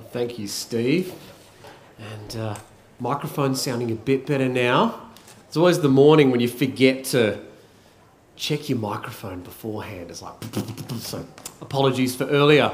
Thank you, Steve. And microphone sounding a bit better now. It's always the morning when you forget to check your microphone beforehand. It's like, so apologies for earlier.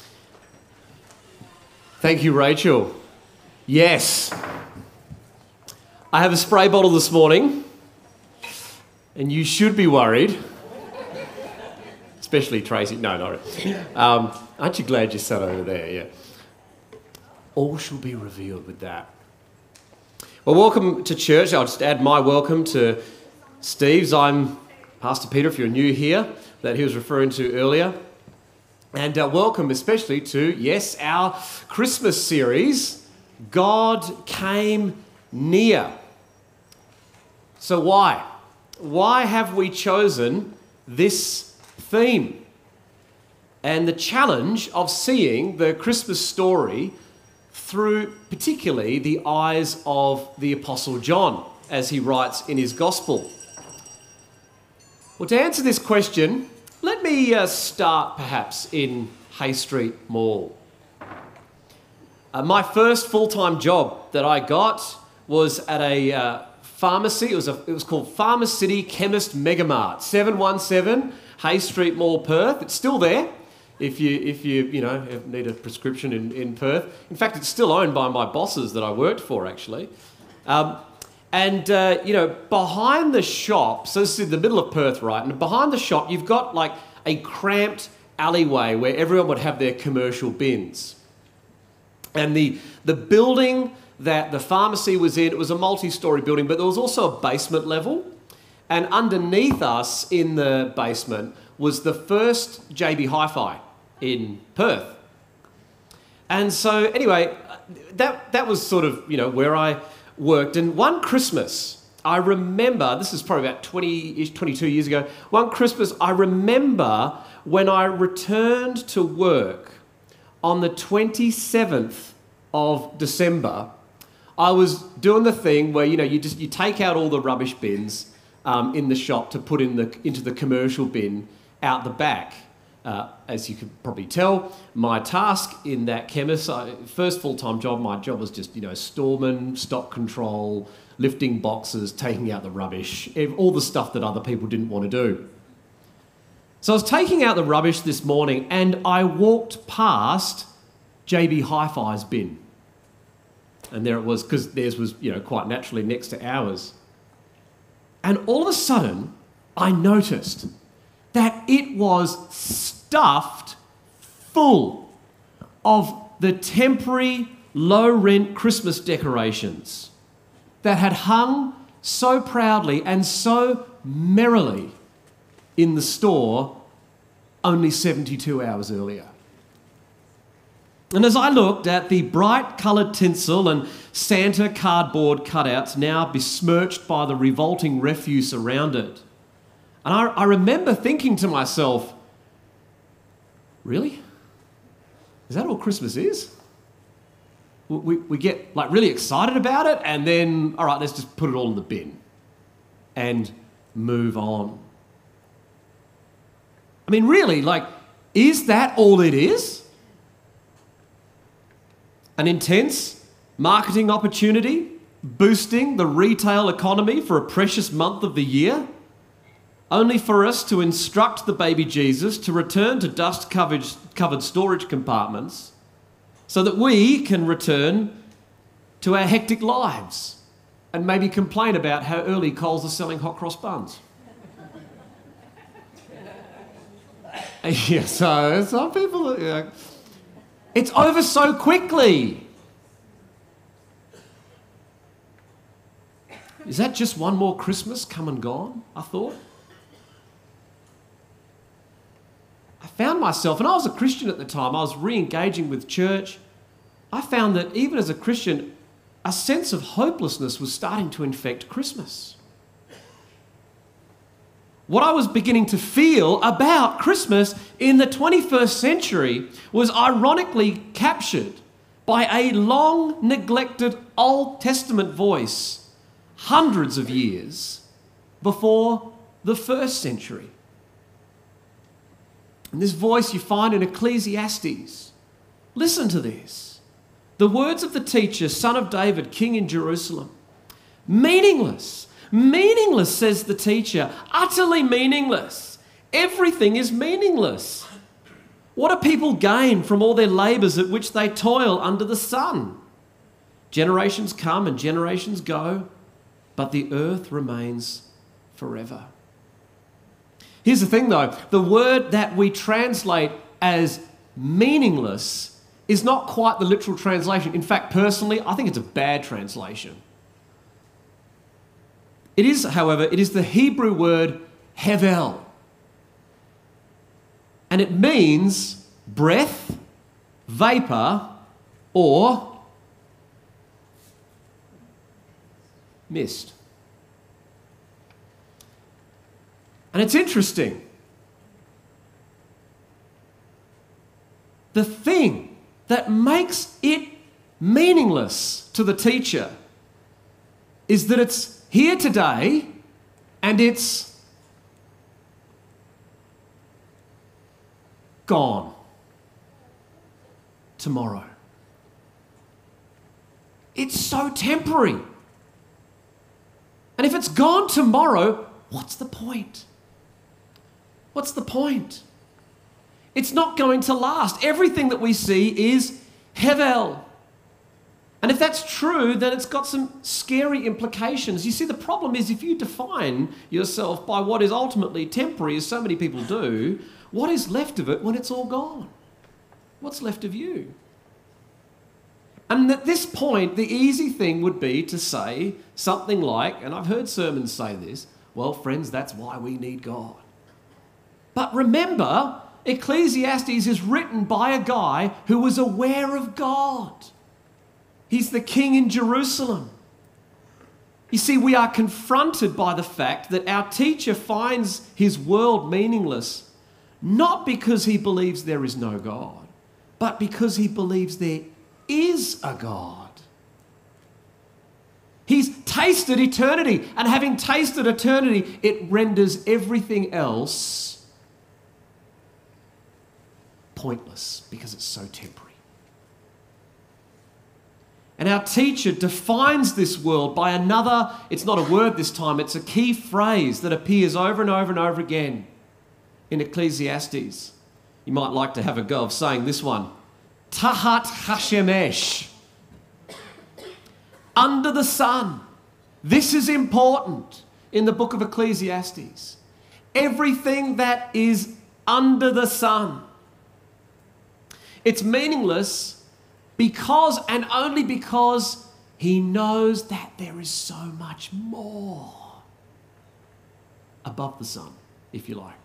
Thank you, Rachel. Yes. I have a spray bottle this morning, and you should be worried. Especially Tracy. No, not really. Aren't you glad you sat over there? Yeah. All shall be revealed with that. Well, welcome to church. I'll just add my welcome to Steve's. I'm Pastor Peter, if you're new here, that he was referring to earlier. And welcome especially to, yes, our Christmas series, God Came Near. So why? Why have we chosen this theme? And the challenge of seeing the Christmas story through particularly the eyes of the Apostle John, as he writes in his Gospel. Well, to answer this question, let me start perhaps in Hay Street Mall. My first full-time job that I got was at a pharmacy. It was called Pharmacity Chemist Megamart, 717 Hay Street Mall, Perth. It's still there. If you need a prescription in Perth. In fact, it's still owned by my bosses that I worked for, actually. Behind the shop, so this is in the middle of Perth, right? And behind the shop, you've got like a cramped alleyway where everyone would have their commercial bins. And the building that the pharmacy was in, it was a multi-storey building, but there was also a basement level. And underneath us in the basement was the first JB Hi-Fi in Perth. And so anyway, that was sort of, where I worked. And one Christmas, I remember, this is probably about 22 years ago, one Christmas, I remember when I returned to work on the 27th of December, I was doing the thing where, you take out all the rubbish bins in the shop to put into the commercial bin out the back. As you could probably tell, my task in that chemist, first full-time job, my job was just, storeman, stock control, lifting boxes, taking out the rubbish, all the stuff that other people didn't want to do. So I was taking out the rubbish this morning and I walked past JB Hi-Fi's bin. And there it was, because theirs was, quite naturally next to ours. And all of a sudden, I noticed that it was stuffed full of the temporary low-rent Christmas decorations that had hung so proudly and so merrily in the store only 72 hours earlier. And as I looked at the bright coloured tinsel and Santa cardboard cutouts now besmirched by the revolting refuse around it, and I remember thinking to myself, really? Is that all Christmas is? We get really excited about it and then, all right, let's just put it all in the bin and move on. I mean, really, is that all it is? An intense marketing opportunity boosting the retail economy for a precious month of the year, only for us to instruct the baby Jesus to return to dust-covered storage compartments so that we can return to our hectic lives and maybe complain about how early Coles are selling hot cross buns. Yeah, so some people, it's over so quickly. Is that just one more Christmas come and gone, I thought? I found myself, and I was a Christian at the time, I was re-engaging with church. I found that even as a Christian, a sense of hopelessness was starting to infect Christmas. What I was beginning to feel about Christmas in the 21st century was ironically captured by a long-neglected Old Testament voice hundreds of years before the first century. And this voice you find in Ecclesiastes. Listen to this. The words of the teacher, son of David, king in Jerusalem. Meaningless. Meaningless, says the teacher. Utterly meaningless. Everything is meaningless. What do people gain from all their labours at which they toil under the sun? Generations come and generations go, but the earth remains forever. Here's the thing though, the word that we translate as meaningless is not quite the literal translation. In fact, personally, I think it's a bad translation. It is, however, it is the Hebrew word hevel. And it means breath, vapour, or mist. And it's interesting. The thing that makes it meaningless to the teacher is that it's here today and it's gone tomorrow. It's so temporary. And if it's gone tomorrow, what's the point? What's the point? It's not going to last. Everything that we see is hevel. And if that's true, then it's got some scary implications. You see, the problem is if you define yourself by what is ultimately temporary, as so many people do, what is left of it when it's all gone? What's left of you? And at this point, the easy thing would be to say something like, and I've heard sermons say this, well, friends, that's why we need God. But remember, Ecclesiastes is written by a guy who was aware of God. He's the king in Jerusalem. You see, we are confronted by the fact that our teacher finds his world meaningless, not because he believes there is no God, but because he believes there is a God. He's tasted eternity, and having tasted eternity, it renders everything else pointless because it's so temporary. And our teacher defines this world by another, it's not a word this time, it's a key phrase that appears over and over and over again in Ecclesiastes. You might like to have a go of saying this one. Tahat Hashemesh. Under the sun. This is important in the book of Ecclesiastes. Everything that is under the sun. It's meaningless because and only because he knows that there is so much more above the sun, if you like.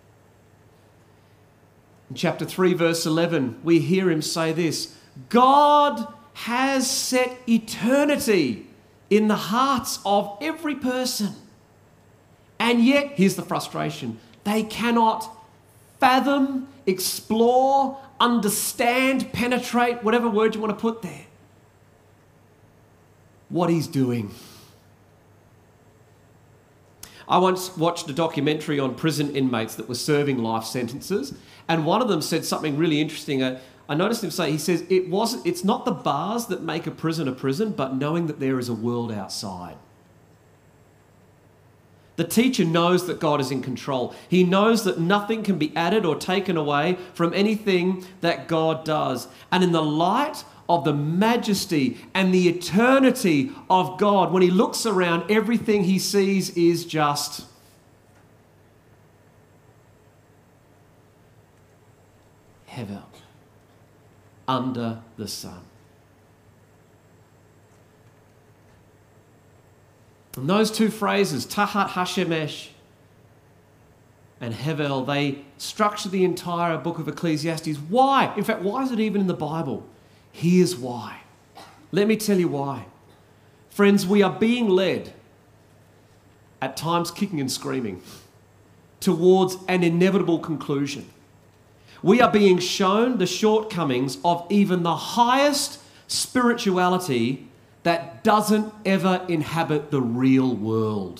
In chapter 3, verse 11, we hear him say this, God has set eternity in the hearts of every person. And yet, here's the frustration, they cannot fathom, explore, understand, penetrate, whatever word you want to put there, what he's doing. I once watched a documentary on prison inmates that were serving life sentences, and one of them said something really interesting. I noticed him say, he says, it's not the bars that make a prison, but knowing that there is a world outside. The teacher knows that God is in control. He knows that nothing can be added or taken away from anything that God does. And in the light of the majesty and the eternity of God, when he looks around, everything he sees is just hevel, under the sun. And those two phrases, Tahat Hashemesh and Hevel, they structure the entire book of Ecclesiastes. Why? In fact, why is it even in the Bible? Here's why. Let me tell you why. Friends, we are being led, at times kicking and screaming, towards an inevitable conclusion. We are being shown the shortcomings of even the highest spirituality that doesn't ever inhabit the real world.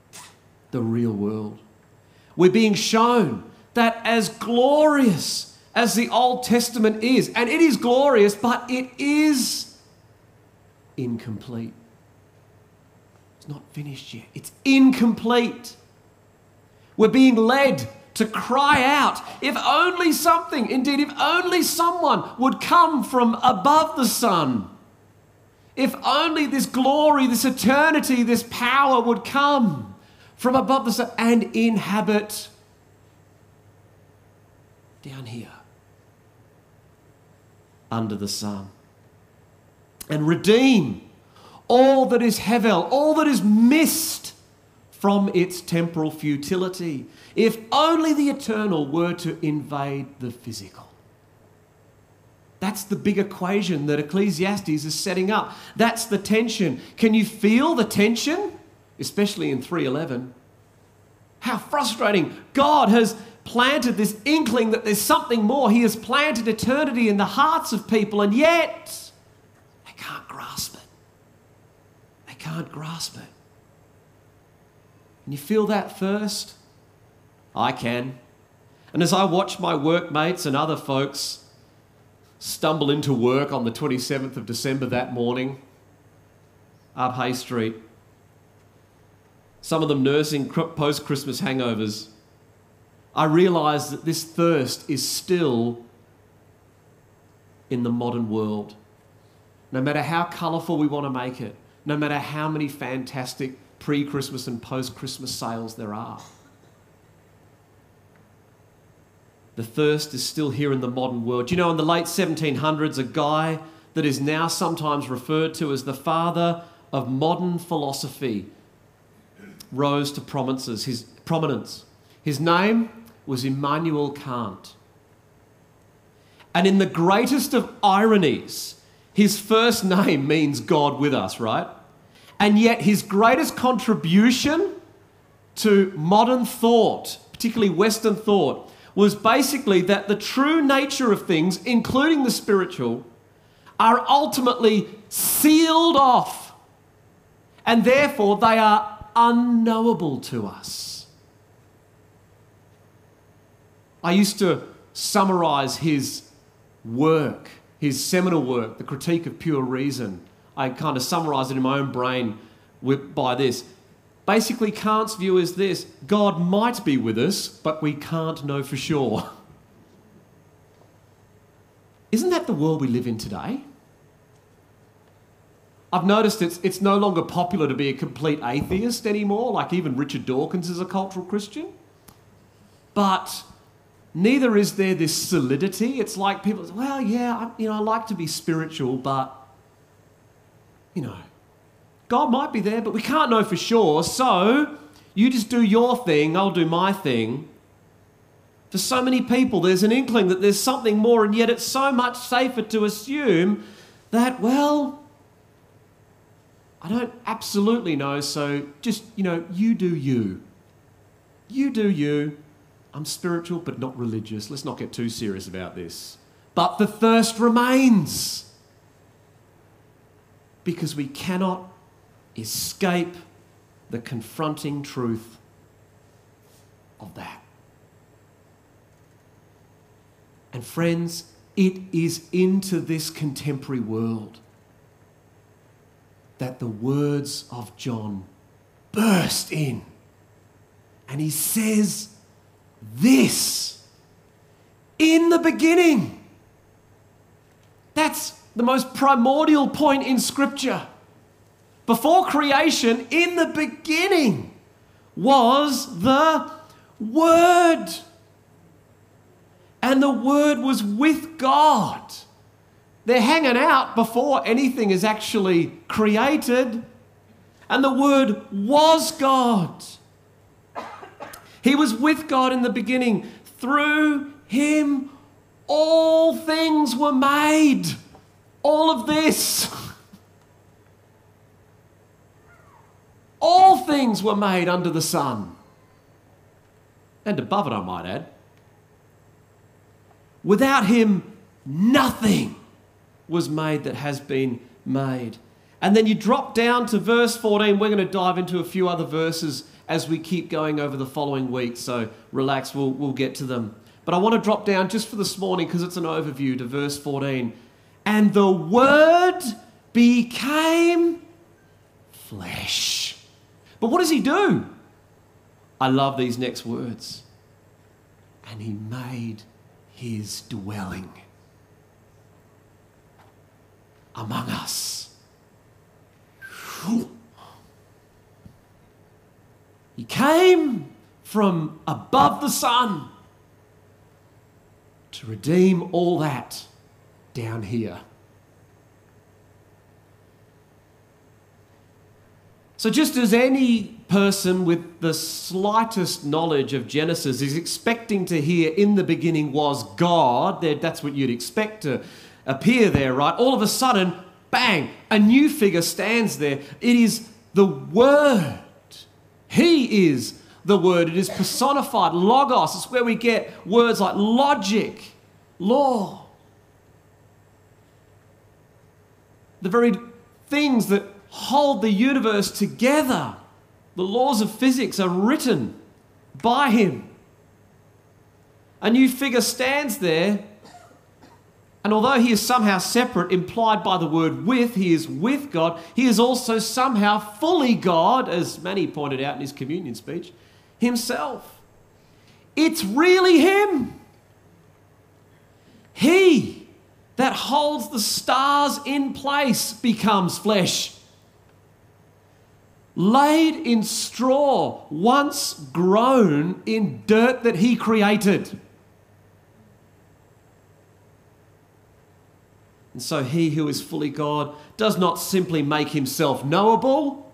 The real world. We're being shown that as glorious as the Old Testament is. And it is glorious, but it is incomplete. It's not finished yet. It's incomplete. We're being led to cry out, if only something, indeed, if only someone would come from above the sun. If only this glory, this eternity, this power would come from above the sun and inhabit down here, under the sun, and redeem all that is Hevel, all that is missed from its temporal futility. If only the eternal were to invade the physical. That's the big equation that Ecclesiastes is setting up. That's the tension. Can you feel the tension? Especially in 3:11. How frustrating. God has planted this inkling that there's something more. He has planted eternity in the hearts of people, and yet they can't grasp it. They can't grasp it. Can you feel that first? I can. And as I watch my workmates and other folks stumble into work on the 27th of December that morning up Hay Street, some of them nursing post-Christmas hangovers, I realise that this thirst is still in the modern world. No matter how colourful we want to make it, no matter how many fantastic pre-Christmas and post-Christmas sales there are, the thirst is still here in the modern world. You know, in the late 1700s, a guy that is now sometimes referred to as the father of modern philosophy rose to prominence. His name was Immanuel Kant. And in the greatest of ironies, his first name means God with us, right? And yet his greatest contribution to modern thought, particularly Western thought, was basically that the true nature of things, including the spiritual, are ultimately sealed off, and therefore they are unknowable to us. I used to summarise his work, his seminal work, The Critique of Pure Reason. I kind of summarise it in my own brain by this. Basically, Kant's view is this: God might be with us, but we can't know for sure. Isn't that the world we live in today? I've noticed it's no longer popular to be a complete atheist anymore, like even Richard Dawkins is a cultural Christian. But neither is there this solidity. It's like people say, well, yeah, I like to be spiritual, but, God might be there, but we can't know for sure. So you just do your thing, I'll do my thing. For so many people, there's an inkling that there's something more, and yet it's so much safer to assume that, well, I don't absolutely know, so just, you do you. You do you. I'm spiritual, but not religious. Let's not get too serious about this. But the thirst remains, because we cannot escape the confronting truth of that. And friends, it is into this contemporary world that the words of John burst in. And he says this: in the beginning. That's the most primordial point in Scripture. Before creation, in the beginning, was the Word. And the Word was with God. They're hanging out before anything is actually created. And the Word was God. He was with God in the beginning. Through Him, all things were made. All of this. All things were made under the sun. And above it, I might add. Without Him, nothing was made that has been made. And then you drop down to verse 14. We're going to dive into a few other verses as we keep going over the following weeks. So relax, we'll get to them. But I want to drop down just for this morning because it's an overview to verse 14. And the Word became flesh. But what does he do? I love these next words. And he made his dwelling among us. He came from above the sun to redeem all that down here. So just as any person with the slightest knowledge of Genesis is expecting to hear in the beginning was God, that's what you'd expect to appear there, right? All of a sudden, bang, a new figure stands there. It is the Word. He is the Word. It is personified, logos. It's where we get words like logic, law. The very things that hold the universe together, the laws of physics, are written by him. A new figure stands there, and although he is somehow separate, implied by the word with, he is with God, he is also somehow fully God, as Manny pointed out in his communion speech, himself. It's really him. He that holds the stars in place becomes flesh. Laid in straw, once grown in dirt that he created. And so he who is fully God does not simply make himself knowable.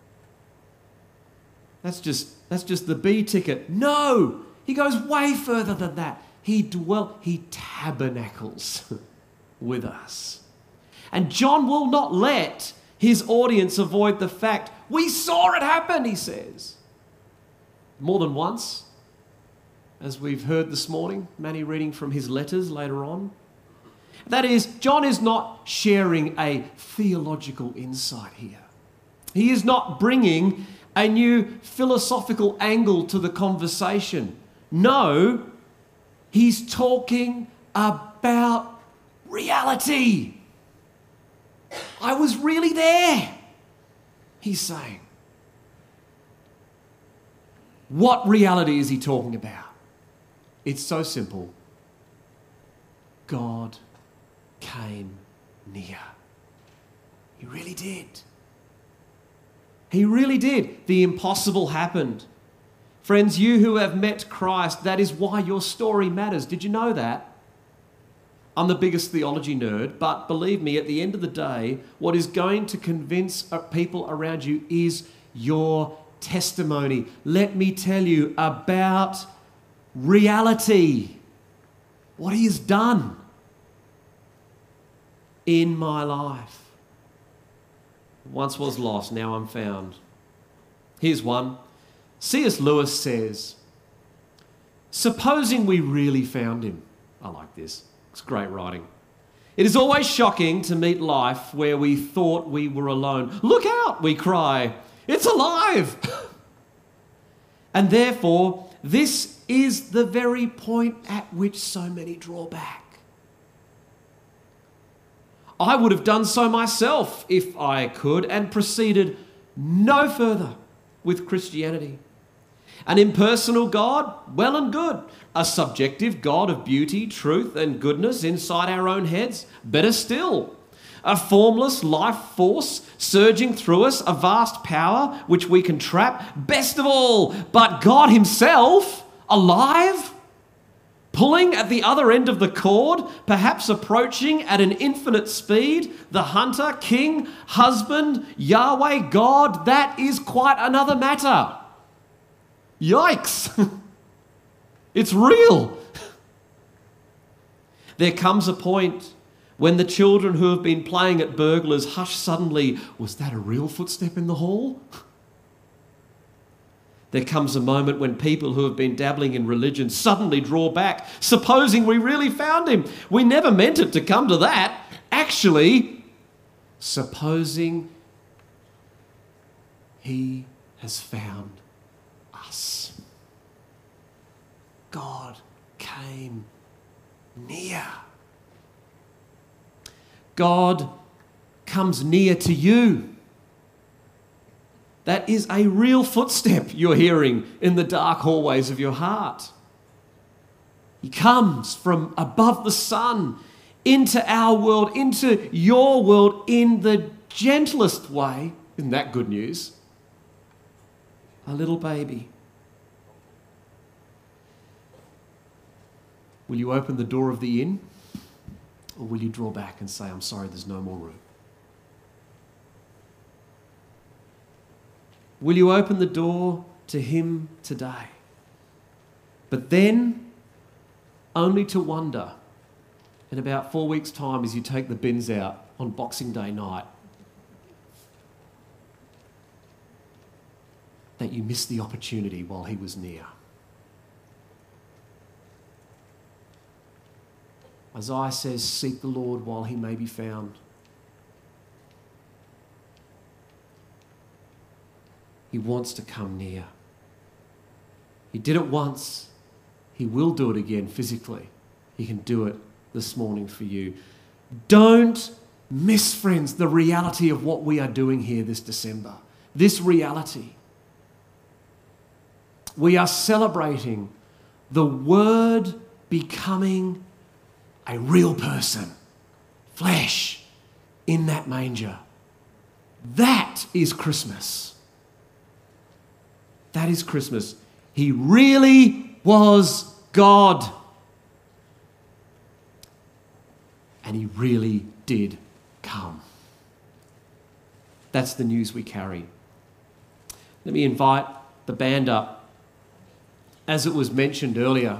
That's just the B ticket. No, he goes way further than that. He tabernacles with us. And John will not let his audience avoid the fact, we saw it happen, he says. More than once, as we've heard this morning, Manny reading from his letters later on. That is, John is not sharing a theological insight here. He is not bringing a new philosophical angle to the conversation. No, he's talking about reality. I was really there, he's saying. What reality is he talking about? It's so simple. God came near. He really did. He really did. The impossible happened. Friends, you who have met Christ, that is why your story matters. Did you know that? I'm the biggest theology nerd, but believe me, at the end of the day, what is going to convince people around you is your testimony. Let me tell you about reality. What he has done in my life. Once was lost, now I'm found. Here's one. C.S. Lewis says, supposing we really found him. I like this. It's great writing. It is always shocking to meet life where we thought we were alone. Look out, we cry. It's alive. And therefore, this is the very point at which so many draw back. I would have done so myself if I could and proceeded no further with Christianity. An impersonal God, well and good. A subjective God of beauty, truth and goodness inside our own heads, better still. A formless life force surging through us, a vast power which we can trap, best of all. But God himself, alive, pulling at the other end of the cord, perhaps approaching at an infinite speed, the hunter, king, husband, Yahweh, God, that is quite another matter. Yikes! It's real. There comes a point when the children who have been playing at burglars hush suddenly, was that a real footstep in the hall? There comes a moment when people who have been dabbling in religion suddenly draw back, supposing we really found him. We never meant it to come to that. Actually, supposing he has found us. God came came near. God comes near to you. That is a real footstep you're hearing in the dark hallways of your heart. He comes from above the sun into our world, into your world in the gentlest way. Isn't that good news? A little baby. Will you open the door of the inn? Or will you draw back and say, I'm sorry, there's no more room? Will you open the door to him today? But then, only to wonder, in about 4 weeks' time, as you take the bins out on Boxing Day night, that you missed the opportunity while he was near. Isaiah says, seek the Lord while he may be found. He wants to come near. He did it once. He will do it again physically. He can do it this morning for you. Don't miss, friends, the reality of what we are doing here this December. This reality. We are celebrating the Word becoming a real person, flesh, in that manger. That is Christmas. That is Christmas. He really was God. And he really did come. That's the news we carry. Let me invite the band up. As it was mentioned earlier,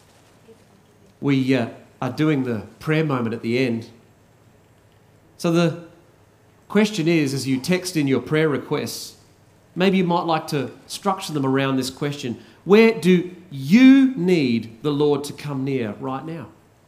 we are doing the prayer moment at the end. So the question is, as you text in your prayer requests, maybe you might like to structure them around this question. Where do you need the Lord to come near right now?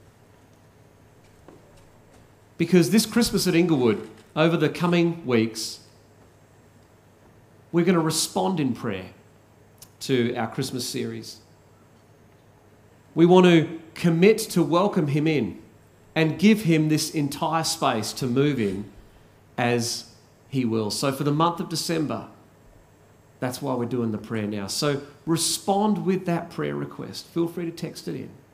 Because this Christmas at Inglewood, over the coming weeks, we're going to respond in prayer to our Christmas series. We want to commit to welcome him in and give him this entire space to move in as he will. So for the month of December, that's why we're doing the prayer now. So respond with that prayer request. Feel free to text it in.